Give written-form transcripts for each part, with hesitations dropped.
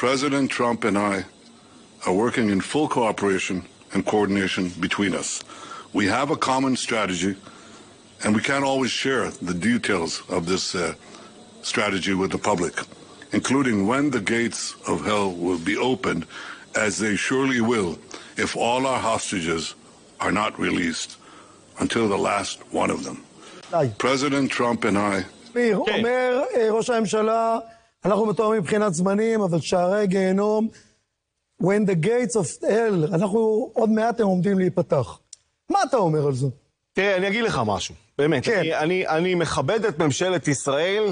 President Trump and I are working in full cooperation and coordination between us. We have a common strategy, and we can't always share the details of this strategy with the public, including when the gates of hell will be opened, as they surely will if all our hostages are not released until the last one of them. President Trump and I... אומר ראש הממשלה, אנחנו מתואמים מבחינת זמנים, אבל שערי גיהנום, when the gates of hell, אנחנו עוד מעט הם עומדים להיפתח. מה אתה אומר על זה? תראה, אני אגיד לך משהו, באמת. כן. אני מכבד את ממשלת ישראל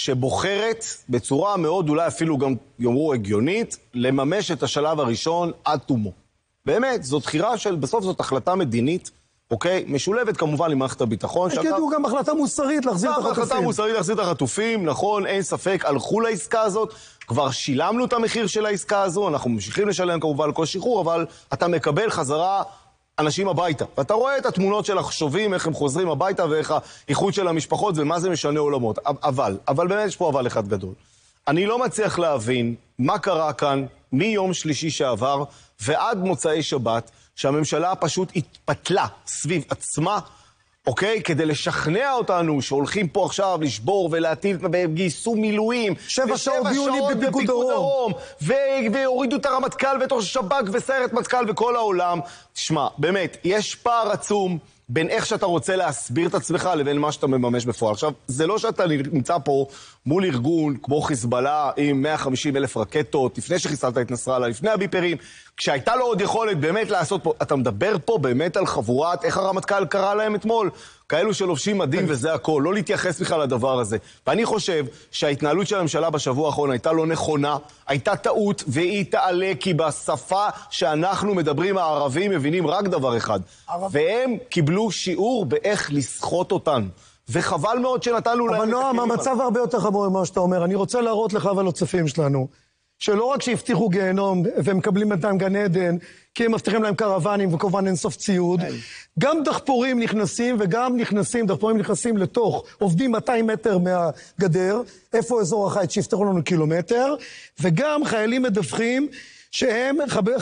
שבוחרת בצורה מאוד, אולי אפילו גם יאמרו הגיונית, לממש את השלב הראשון עד תומו. באמת, זאת בחירה של, בסוף זאת החלטה מדינית, אוקיי? משולבת כמובן למערכת הביטחון. תגידו גם החלטה מוסרית להחזיר את החטופים. החלטה מוסרית להחזיר את החטופים, נכון, אין ספק, הלכו לעסקה הזאת, כבר שילמנו את המחיר של העסקה הזו, אנחנו ממשיכים לשלם כמובן על כל שחרור, אבל אתה מקבל חזרה אנשים הביתה. ואתה רואה את התמונות של החשובים, איך הם חוזרים הביתה, ואיך האיחוד של המשפחות, ומה זה משנה עולמות. אבל באמת יש פה אבל אחד גדול. אני לא מצליח להבין מה קרה כאן מיום שלישי שעבר ועד מוצאי שבת, שהממשלה פשוט התפתלה סביב עצמה, אוקיי? כדי לשכנע אותנו שהולכים פה עכשיו לשבור ולהטיל, וגייסו מילואים. 7 שעות דיונים בפיקוד דרום. והורידו את הרמטכ"ל ואת ראש השב"כ וסיירת מטכ"ל וכל העולם. תשמע, באמת, יש פער עצום בין איך שאתה רוצה להסביר את עצמך לבין מה שאתה מממש בפועל. עכשיו, זה לא שאתה נמצא פה מול ארגון כמו חיזבאללה עם 150,000 רקטות, לפני שחיסלת את נסראללה, לפני הביפרים, כשהייתה לו עוד יכולת באמת לעשות פה, אתה מדבר פה באמת על חבורת, איך הרמטכ"ל קרא להם אתמול? כאלו שלובשים מדים וזה הכל, לא להתייחס בכלל לדבר הזה. ואני חושב שההתנהלות של הממשלה בשבוע האחרון הייתה לא נכונה, הייתה טעות, והיא תעלה כי בשפה שאנחנו מדברים הערבים מבינים רק דבר אחד. והם קיבלו שיעור באיך לסחוט אותנו. וחבל מאוד שנתנו להם... אבל נועם, המצב הרבה יותר חמור ממה שאתה אומר. אני רוצה להראות לך ולצופים שלנו, שלא רק שהבטיחו גיהנום ומקבלים בינתיים גן עדן, כי הם מבטיחים להם קרוונים וכמובן אינסוף ציוד, גם דחפורים נכנסים וגם דחפורים נכנסים לתוך, עובדים 200 מטר מהגדר, איפה אזור החיץ שיפתחו לנו קילומטר, וגם חיילים מדווחים שהם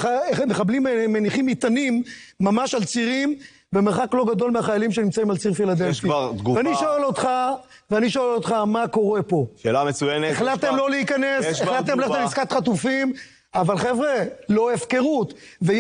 מחבלים מניחים מטענים ממש על צירים, במרחק לא גדול מהחיילים שנמצאים על ציר פילדלפי. יש כבר תגובה. ואני שואל אותך מה קורה פה. שאלה מצוינת. החלטתם לא להיכנס, החלטתם ללכת לעסקת חטופים, אבל חבר'ה, לא הפקרות.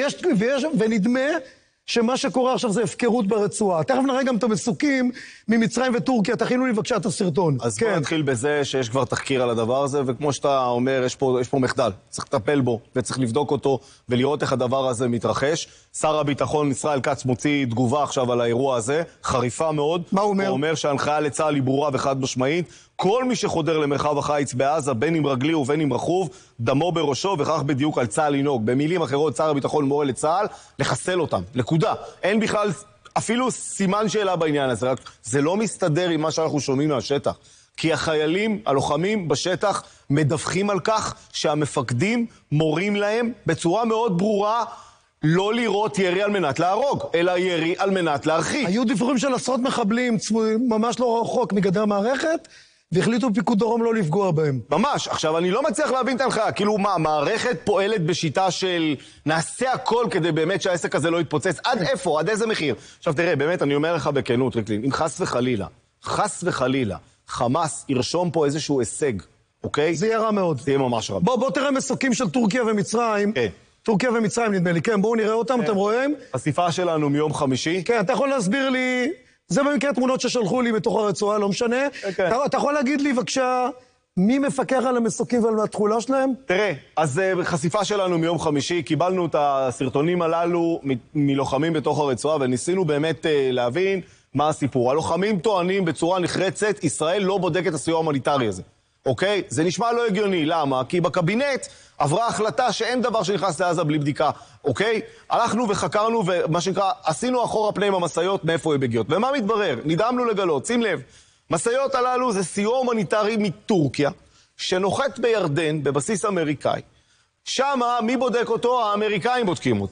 ונדמה שמה שקורה עכשיו זה הפקרות ברצועה. תכף נראה גם את המסוקים ממצרים וטורקיה. תכינו לי בבקשה את הסרטון. אז בוא נתחיל בזה שיש כבר תחקיר על הדבר הזה, וכמו שאתה אומר, יש פה מחדל. צריך לטפל בו, וצריך לבדוק אותו, ולראות איך הדבר הזה מתרחש. שר הביטחון ישראל כץ מוציא תגובה עכשיו על האירוע הזה, חריפה מאוד. מה הוא אומר? הוא אומר שההנחיה לצה"ל היא ברורה וחד משמעית. כל מי שחודר למרחב החיץ בעזה, בין אם רגלי ובין אם רכוב, דמו בראשו, וכך בדיוק על צה"ל לנהוג. במילים אחרות, שר הביטחון מורה לצה"ל לחסל אותם. נקודה. אין בכלל אפילו סימן שאלה בעניין הזה. רק זה לא מסתדר עם מה שאנחנו שומעים מהשטח. כי החיילים, הלוחמים בשטח, מדווחים על כך שהמפקדים מורים להם בצורה מאוד ברורה לא לראות ירי על מנת להרוג, אלא ירי על מנת להרחיק. היו דיווחים של עשרות מחבלים, ממש לא רחוק מגדר המערכת, והחליטו פיקוד דרום לא לפגוע בהם. ממש. עכשיו, אני לא מצליח להבין את ההנחיה. כאילו, מה, המערכת פועלת בשיטה של נעשה הכל כדי באמת שהעסק הזה לא יתפוצץ? עד איפה? עד איזה מחיר? עכשיו, תראה, באמת, אני אומר לך בכנות, ריקלין, אם חס וחלילה, חמאס ירשום פה איזשהו הישג, אוקיי? זה יהיה רע מאוד. זה יהיה ממש רע. בוא תראה מסוקים של טורקיה ומצרים. כן. טורקיה ומצרים, נדמה לי. כן, בואו נראה אותם, אתם רואים? חשיפה שלנו מיום חמישי. כן, אתה יכול להסביר לי... זה במקרה תמונות ששלחו לי מתוך הרצועה, לא משנה. אתה יכול להגיד לי, בבקשה, מי מפקח על המסוקים ועל התחולה שלהם? תראה, אז חשיפה שלנו מיום חמישי, קיבלנו את הסרטונים הללו מלוחמים בתוך הרצועה, וניסינו באמת להבין מה הסיפור. הלוחמים טוענים בצורה נחרצת, ישראל לא בודק את הסיוע ההומניטרי הזה. אוקיי? זה נשמע לא הגיוני. למה? כי בקבינט עברה החלטה שאין דבר שנכנס לעזה בלי בדיקה. אוקיי? הלכנו וחקרנו, ומה שנקרא, עשינו אחורה פני עם המשאיות מאיפה הן מגיעות. ומה מתברר? נדהמנו לגלות, שים לב, משאיות הללו זה סיוע הומניטרי מטורקיה, שנוחת בירדן, בבסיס אמריקאי. שמה, מי בודק אותו? האמריקאים בודקים אותו.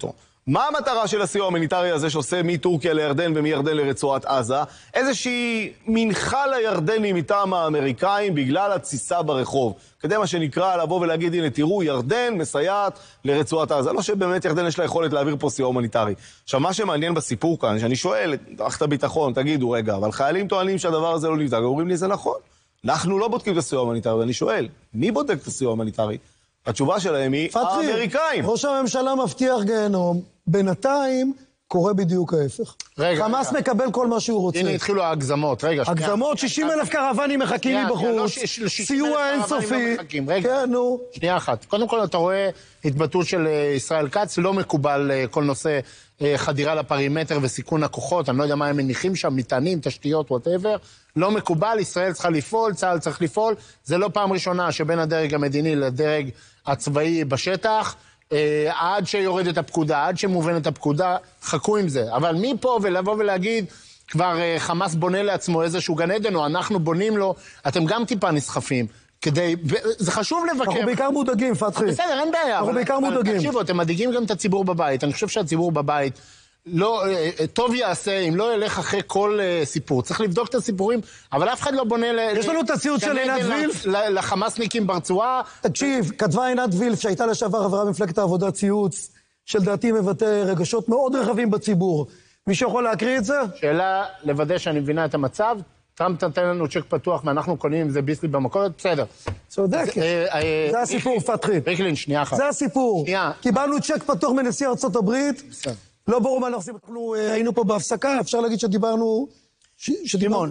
מה המטרה של הסיוע ההומניטרי הזה שעושה מטורקיה לירדן ומירדן לרצועת עזה? איזושהי מנחה לירדנים מטעם האמריקאים בגלל התסיסה ברחוב. כדי מה שנקרא לבוא ולהגיד, הנה תראו, ירדן מסייעת לרצועת עזה. לא שבאמת ירדן יש לה יכולת להעביר פה סיוע הומניטרי. עכשיו, מה שמעניין בסיפור כאן, שאני שואל את מערכת הביטחון, תגידו רגע, אבל חיילים טוענים שהדבר הזה לא נבדק, אומרים לי זה נכון. אנחנו לא בודקים את הסיוע ההומניטרי, ואני שואל, מי בודק את הסיוע ההומניטרי? התשובה שלהם היא האמריקאים. ראש הממשלה מבטיח גיהנום, בינתיים קורה בדיוק ההפך. חמאס מקבל כל מה שהוא רוצה. הנה התחילו ההגזמות, רגע. הגזמות, 60,000 קרוונים מחכים מבחוץ, סיוע אינסופי. כן, נו. שנייה אחת. קודם כל אתה רואה התבטאות של ישראל כץ, לא מקובל כל נושא חדירה לפרימטר וסיכון הכוחות, אני לא יודע מה הם מניחים שם, מטענים, תשתיות, whatever. לא מקובל, ישראל צריכה לפעול, צה"ל צריך לפעול. זה לא פעם ראשונה שבין הדרג המדיני לדרג הצבאי בשטח, עד שיורדת הפקודה, עד שמובנת הפקודה, חכו עם זה. אבל מפה ולבוא ולהגיד, כבר חמאס בונה לעצמו איזשהו גן עדן, או אנחנו בונים לו, אתם גם טיפה נסחפים. זה חשוב לבקר. אנחנו בעיקר מודאגים, פתחי. בסדר, אין בעיה. אנחנו בעיקר מודאגים. תקשיבו, אתם מדאיגים גם את הציבור בבית. אני חושב שהציבור בבית טוב יעשה אם לא ילך אחרי כל סיפור. צריך לבדוק את הסיפורים, אבל אף אחד לא בונה יש לנו את הציוד של עינת וילף לחמאסניקים ברצועה. תקשיב, כתבה עינת וילף שהייתה לשעבר חברה במפלגת העבודה, ציוץ שלדעתי מבטא רגשות מאוד רחבים בציבור. מישהו יכול להקריא את זה? שאלה לוודא שאני מבינה את המצב. טראמפ נתן לנו צ'ק פתוח ואנחנו קונים עם זה ביסלי במכולת, בסדר. צודק. זה הסיפור, פתחי. ריקלין, שנייה אחת. זה הסיפור. קיבלנו צ'ק פתוח מנשיא ארצות הברית. לא ברור מה אנחנו עושים. אנחנו היינו פה בהפסקה, אפשר להגיד שדיברנו... שמעון.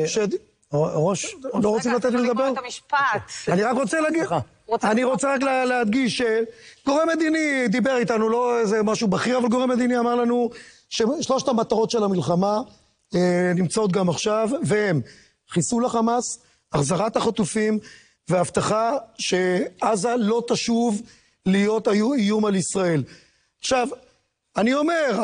ראש, לא רוצים לתת לי לדבר? אני רק רוצה להגיד... אני רוצה רק להדגיש שגורם מדיני דיבר איתנו, לא איזה משהו בכיר, אבל גורם מדיני אמר לנו ששלושת המטרות של המלחמה נמצאות גם עכשיו, והם חיסול החמאס, החזרת החטופים, והבטחה שעזה לא תשוב להיות איום על ישראל. עכשיו, אני אומר,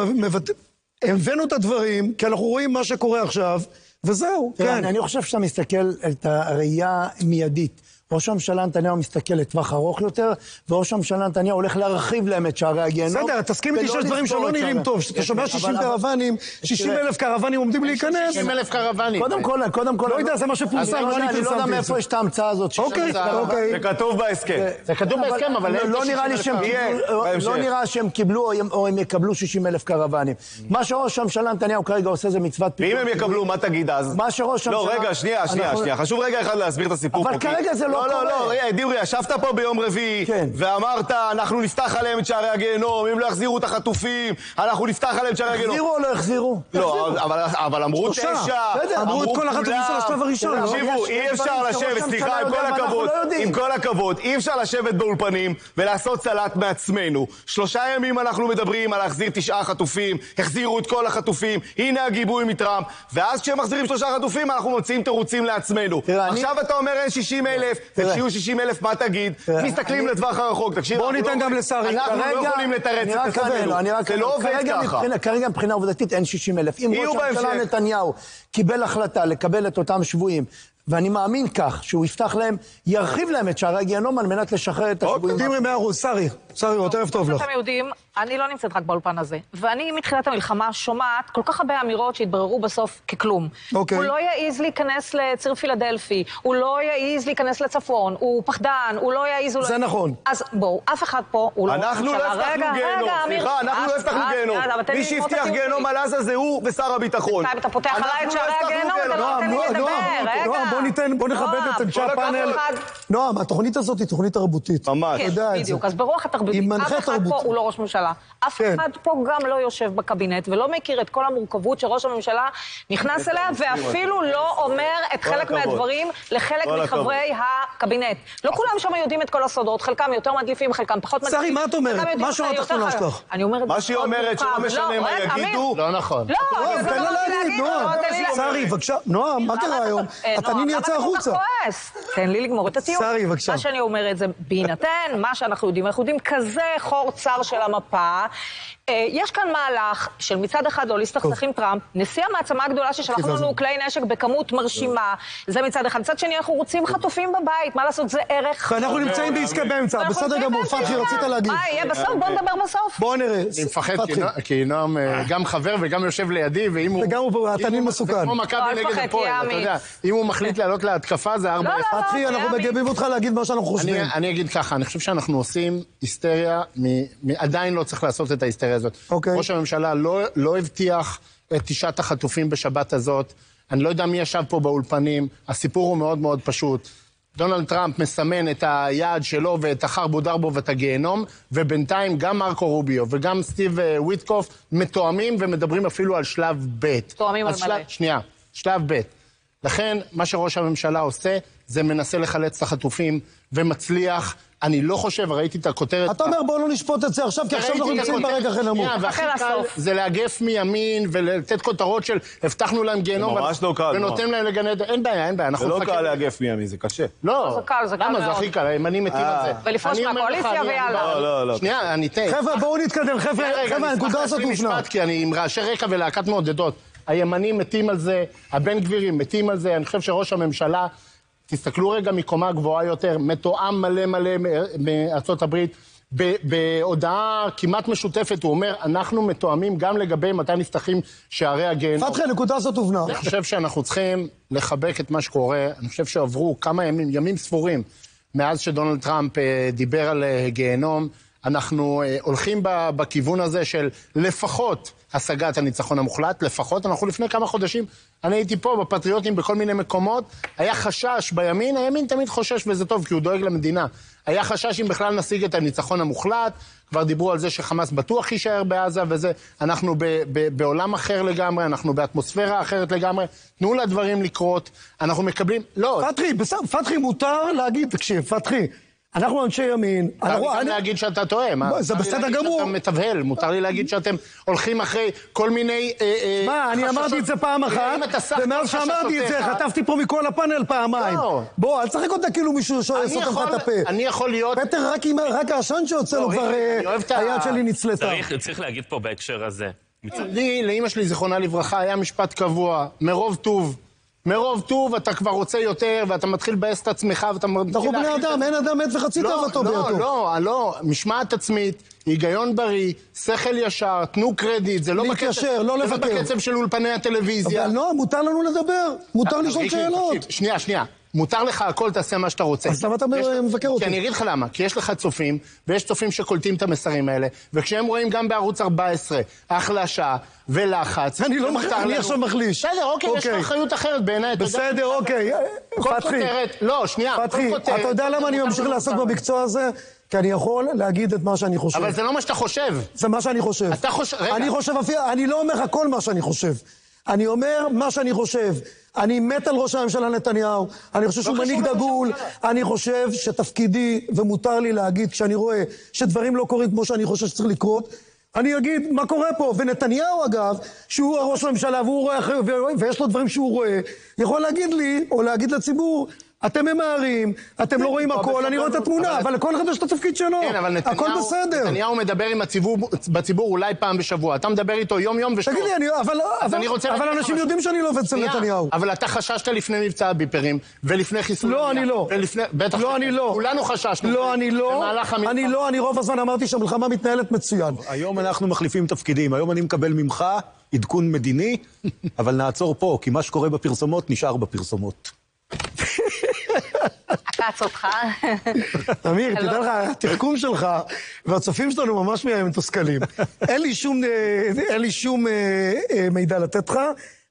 הבאנו את הדברים, כי אנחנו רואים מה שקורה עכשיו, וזהו, כן. אני חושב שאתה מסתכל את הראייה מיידית. ראש הממשלה נתניהו מסתכל לטווח ארוך יותר, וראש הממשלה נתניהו הולך להרחיב להם את שערי הגיהנום. בסדר, תסכים איתי שיש דברים שלא נראים טוב, שאתה שומע 60 קרוונים, 60,000 קרוונים עומדים להיכנס. 60,000 קרוונים. קודם כל... לא יודע, זה מה שפורסם, לא אני פרסמתי את זה. אני לא יודע מאיפה יש את ההמצאה הזאת. אוקיי. זה כתוב בהסכם. זה כתוב בהסכם, אבל... לא נראה שהם קיבלו או הם יקבלו 60,000 קרוונים. מה שראש הממשלה נתניהו כרגע עושה זה מצוות פיתוח. ואם הם יקבלו, מה תגיד אז? מה שראש הממשלה... לא, רגע, שנייה. חשוב רגע אחד להסביר את הסיפור פה. אבל כרגע זה לא קורה. לא, דיברי, ישבת פה ביום רביעי, ואמרת, אנחנו נפתח עליהם את שערי הגיהנום, אם לא יחזירו את החטופים, אנחנו נפתח עליהם את שערי הגיהנום. יחזירו או לא יחזירו? לא, אבל אמרו 9, אמרו את כל החטופים של השלב הראשון. תקשיבו, אי אפשר לשבת, סליחה, עם כל הכבוד, אי אפשר לשבת באולפנים ולעשות סלט מעצמנו. 3 ימים אנחנו מדברים על להחזיר 9 חטופים, החזירו את כל החטופים, הנה הגיבוי מטראמפ, ואז כשהם מחזירים 3 חטופים, אנחנו מוצאים תירוצים לעצמנו. עכשיו אתה אומר אין 60,000, וכשיהיו 60,000, מה תגיד? מסתכלים לטווח הרחוק, תקשיב, בואו ניתן גם לשרי. אנחנו לא יכולים לתרץ את עצמנו, זה לא עובד ככה. כרגע מבחינה עובדתית אין 60,000. אם ראש הממשלה נתניהו קיבל החלטה לקבל את אותם שבויים, ואני מאמין כך שהוא יפתח להם, ירחיב להם את שערי הגיהנום על מנת לשחרר את השבויים. דברי מהרוס, שרי, יותר טוב לך. אתם יודעים, אני לא נמצאת רק באולפן הזה, ואני מתחילת המלחמה שומעת כל כך הרבה אמירות שהתבררו בסוף ככלום. הוא לא יעיז להיכנס לציר פילדלפי, הוא לא יעיז להיכנס לצפון, הוא פחדן, הוא לא יעיז... זה נכון. אז בואו, אף אחד פה הוא לא... אנחנו לא הבטחנו גיהנום, סליחה, אנחנו לא הבטחנו גיהנום. מי שהבטיח גיהנום על עזה זה הוא ושר הביטחון. אתה פותח עליי את שערי הגיהנום, אתה לא נותן לי לדבר. בוא נכבד את אנשי הפאנל. נועם, התוכנית הזאת היא תוכנית תרבותית. ממש. כן, בדיוק. אז ברוח התרבותית, אף אחד פה הוא לא ראש ממשלה. אף אחד פה גם לא יושב בקבינט ולא מכיר את כל המורכבות שראש הממשלה נכנס אליה, ואפילו לא אומר את חלק מהדברים לחלק מחברי הקבינט. לא כולם שם יודעים את כל הסודות, חלקם יותר מדליפים, חלקם פחות מדליפים. שרי, מה את אומרת? מה שורה התחתונה שלך? אני אומרת... מה שהיא אומרת שלא משנה מה יגידו... לא נכון. לא, תן לה להגיד, נועם. שרי, בבקשה. נועם, מה קרה היום? התנין יצא החוצה. תן לי לגמור את הטיעון. שרי, בבקשה. מה שאני אומרת זה, בהינתן מה שאנחנו יודעים כזה חור צר של המפה, יש כאן מהלך של מצד אחד לא להסתכסך עם טראמפ, נשיא המעצמה הגדולה ששלחנו לנו כלי נשק בכמות מרשימה, זה מצד אחד. מצד שני, אנחנו רוצים חטופים בבית, מה לעשות, זה ערך. ואנחנו נמצאים בעסקה באמצע, בסדר גמור, פתחי, רצית להגיד. מה יהיה בסוף? בוא נדבר בסוף. בוא נראה. אני מפחד, כי נועם גם חבר וגם יושב לידי, ואם הוא... וגם הוא התנין מסוכן. זה כמו מכבי נגד הפועל, אתה יודע. אם הוא מחליט לעלות להתקפה, זה 4-0. פתחי, אנחנו מגבים אותך להגיד מה שאנחנו חושבים. אני אגיד ככה, אני חושב שאנחנו עושים היסטריה, עדיין לא צריך לעשות את ההיסטריה הזאת. ראש הממשלה לא הבטיח את 9 החטופים בשבת הזאת. אני לא יודע מי ישב פה באולפנים, הסיפור הוא מאוד מאוד פשוט. דונלד טראמפ מסמן את היעד שלו ואת החרבו דרבו ואת הגיהנום, ובינתיים גם מרקו רוביו וגם סטיב וויטקוף מתואמים ומדברים אפילו על שלב ב'. תואמים על מלא. שנייה, שלב ב'. לכן, מה שראש הממשלה עושה, זה מנסה לחלץ את החטופים ומצליח. אני לא חושב, ראיתי את הכותרת... אתה אומר, בואו לא נשפוט את זה עכשיו, כי עכשיו אנחנו נמצאים ברגע הכי נמוך. והכי קל זה לאגף מימין ולתת כותרות של הבטחנו להם גיהנום ונותן להם לגנד... אין בעיה, אין בעיה. זה לא קל לאגף מימין, זה קשה. לא. זה קל, זה קל מאוד. למה? זה הכי קל, הימנים מתים על זה. ולפרוש מהקואליציה ויאללה. לא. שנייה, אני אתן. חבר'ה, בואו נתקדם, חבר'ה, הנקודה הזאת הופנה. כי אני עם רעשי רקע ולהקת מעודדות. הימנים מתים על זה, הבן גבירים מתים על זה. אני חושב שראש הממשלה, תסתכלו רגע מקומה גבוהה יותר, מתואם מלא מארצות הברית, בהודעה כמעט משותפת, הוא אומר, אנחנו מתואמים גם לגבי מתי נפתחים שערי הגיהנום. פתחי, הנקודה הזאת הובנה. אני חושב שאנחנו צריכים לחבק את מה שקורה, אני חושב שעברו כמה ימים ספורים, מאז שדונלד טראמפ דיבר על גיהנום, אנחנו הולכים בכיוון הזה של לפחות השגת הניצחון המוחלט, לפחות, אנחנו לפני כמה חודשים, אני הייתי פה בפטריוטים בכל מיני מקומות, היה חשש בימין, הימין תמיד חושש וזה טוב כי הוא דואג למדינה, היה חשש אם בכלל נשיג את הניצחון המוחלט, כבר דיברו על זה שחמאס בטוח יישאר בעזה וזה, אנחנו בעולם אחר לגמרי, אנחנו באטמוספירה אחרת לגמרי, תנו לדברים לקרות, אנחנו מקבלים, לא. פתחי, מותר להגיד, תקשיב, פתחי, אנחנו אנשי ימין. אני גם להגיד שאתה טועה. זה בסדר גמור. אתה מתבהל, מותר לי להגיד שאתם הולכים אחרי כל מיני מה, אני אמרתי את זה פעם אחת, ומאז שאמרתי את זה, חטפתי פה מכל הפאנל פעמיים. בוא, אל תשחק אותה כאילו מישהו סותם לך את הפה. אני יכול להיות... פטר, רק העשן שיוצא לו כבר היד שלי נצלתה. צריך להגיד פה בהקשר הזה. לאמא שלי, זיכרונה לברכה, היה משפט קבוע, מרוב טוב אתה כבר רוצה יותר, ואתה מתחיל לבאס את עצמך, ואתה... אנחנו בני אדם, אין אדם מת וחצי תאוותו בידו. לא, משמעת עצמית, היגיון בריא, שכל ישר, תנו קרדיט, זה לא להתיישר, לא לבקר. זה בקצב של אולפני הטלוויזיה. אבל לא, מותר לנו לדבר, מותר לשאול שאלות. שנייה. מותר לך הכל, תעשה מה שאתה רוצה. אז למה אתה מבקר אותי? כי אני אגיד לך למה, כי יש לך צופים, ויש צופים שקולטים את המסרים האלה, וכשהם רואים גם בערוץ 14, החלשה ולחץ... אני עכשיו מחליש. בסדר, אוקיי, יש לך אחריות אחרת בעיניי. בסדר, אוקיי. פתחי. לא, שנייה. פתחי, אתה יודע למה אני ממשיך לעסוק במקצוע הזה? כי אני יכול להגיד את מה שאני חושב. אבל זה לא מה שאתה חושב. זה מה שאני חושב. אתה חושב... אני חושב אפילו... אני לא אומר הכל מה שאני חושב. אני אומר מה שאני חושב. אני מת על ראש הממשלה נתניהו, אני חושב שהוא מנהיג דגול, אני חושב שתפקידי, ומותר לי להגיד, כשאני רואה שדברים לא קורים כמו שאני חושב שצריך לקרות, אני אגיד מה קורה פה. ונתניהו אגב, שהוא ראש הממשלה והוא רואה, ויש לו דברים שהוא רואה, יכול להגיד לי, או להגיד לציבור, אתם ממהרים, אתם לא רואים הכל, אני רואה את התמונה, אבל לכל אחד יש את התפקיד שלו. הכל בסדר. נתניהו מדבר עם בציבור אולי פעם בשבוע. אתה מדבר איתו יום ושעות. תגיד לי, אבל אנשים יודעים שאני לא עובד אצל נתניהו. אבל אתה חששת לפני מבצע הביפרים, ולפני חיסול... לא, אני לא. בטח. לא, אני לא. כולנו חששנו. לא, אני רוב הזמן אמרתי שהמלחמה מתנהלת מצוין. היום אנחנו מחליפים תפקידים. היום אני מקבל ממך עדכון מדיני, אבל נעצור פה, כי מה שקורה בפרסומות נשאר בפרסומות. עקץ אותך. אמיר, תדע לך, התחכום שלך והצופים שלנו ממש מתוסכלים. אין לי שום מידע לתת לך.